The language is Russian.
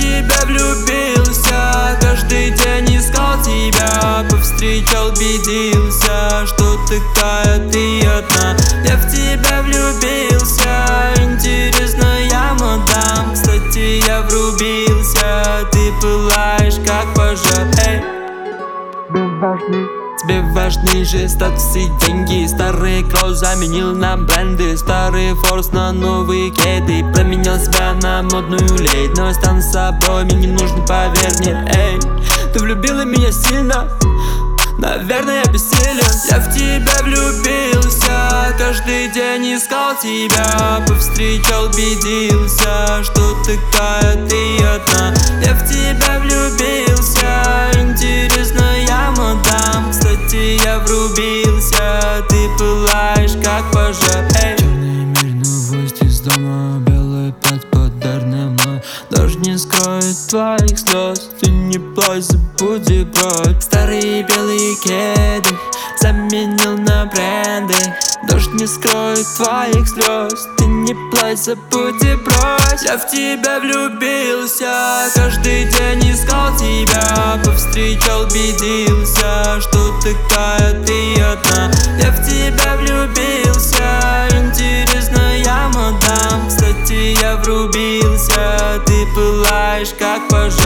тебя влюбился, каждый день искал тебя, повстречал, убедился, что такая ты одна. Я в тебя влюбился, интересная мадам. Кстати, я врубился, ты пылаешь как пожар. Эй, тебе важны же статус и деньги. Старый кросс заменил на бренды, старый форс на новые кеды. Променял себя на модную леди, но стану собой, мне не нужно, поверь мне. Эй, ты влюбила меня сильно, наверное, я бессилен. Я в тебя влюбился, каждый день искал тебя, повстречал, убедился, что такая ты одна. Я в тебя влюбился, интересная мадам. Кстати, я врубился, ты пылаешь как пожар. Эй. Черный мир, новость из дома, белый плат подаренный мной. Дождь не скроет твоих слез, ты не плачь, забудь брать. Старые белые кеды заменил на бренды. Дождь не скроет твоих слез, ты не плачь, забудь и брось. Я в тебя влюбился, каждый день искал тебя, повстречал, убедился, что такая ты одна. Я в тебя влюбился, интересная мадам. Кстати, я врубился, ты пылаешь как пожар.